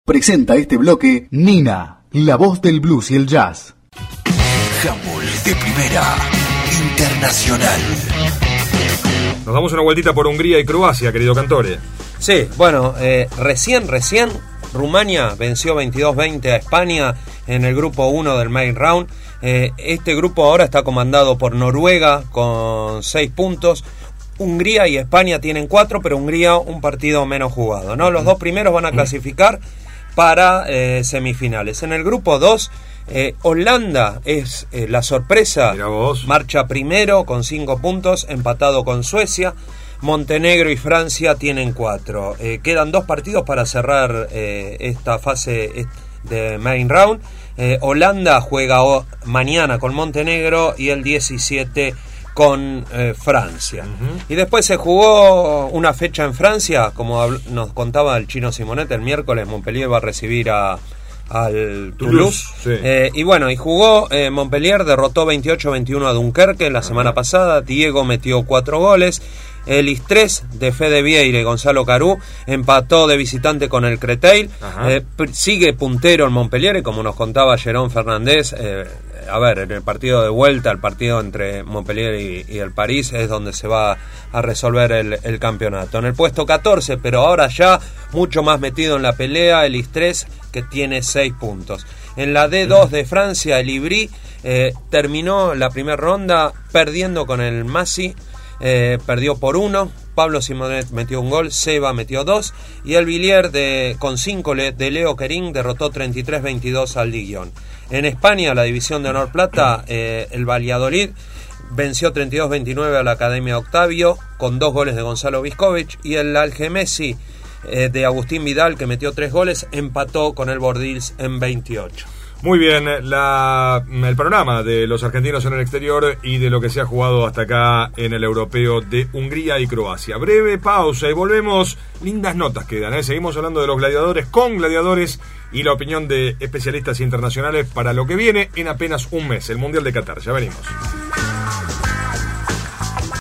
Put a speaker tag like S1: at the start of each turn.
S1: Presenta este bloque Nina, la voz del blues y el jazz.
S2: Handball de primera, internacional.
S3: Nos damos una vueltita por Hungría y Croacia, querido Cantore.
S4: Sí, bueno, recién Rumania venció 22-20 a España en el grupo 1 del main round. Este grupo ahora está comandado por Noruega con 6 puntos. Hungría y España tienen 4, pero Hungría un partido menos jugado, ¿no? Los dos primeros van a clasificar para semifinales. En el grupo 2, Holanda es la sorpresa. Marcha primero con 5 puntos, empatado con Suecia. Montenegro y Francia tienen 4. Quedan 2 partidos para cerrar esta fase de main round. Holanda juega mañana con Montenegro y el 17 con Francia. Y después se jugó una fecha en Francia, como nos contaba el Chino Simonet, el miércoles Montpellier va a recibir al Toulouse. Sí. Y jugó Montpellier, derrotó 28-21 a Dunkerque la semana pasada. Diego metió 4 goles. El Istres de Fede Vieira y Gonzalo Carú empató de visitante con el Créteil. Sigue puntero el Montpellier, y como nos contaba Jerón Fernández, en el partido de vuelta, el partido entre Montpellier y el París, es donde se va a resolver el campeonato. En el puesto 14, pero ahora ya mucho más metido en la pelea, el Istres, que tiene 6 puntos. En la D2 de Francia, el Ivry terminó la primera ronda perdiendo con el Massy. Perdió por 1. Pablo Simonet metió un gol, Seba metió 2 y el Villiers con 5 de Leo Querín derrotó 33-22 al Dijon. En España, la división de honor plata, el Valladolid venció 32-29 a la Academia Octavio con 2 goles de Gonzalo Viscovich, y el Algemesí de Agustín Vidal, que metió 3 goles, empató con el Bordils en 28.
S3: Muy bien, el panorama de los argentinos en el exterior y de lo que se ha jugado hasta acá en el europeo de Hungría y Croacia. Breve pausa y volvemos. Lindas notas quedan, ¿eh? Seguimos hablando de los gladiadores con gladiadores y la opinión de especialistas internacionales para lo que viene en apenas un mes, el Mundial de Qatar. Ya venimos.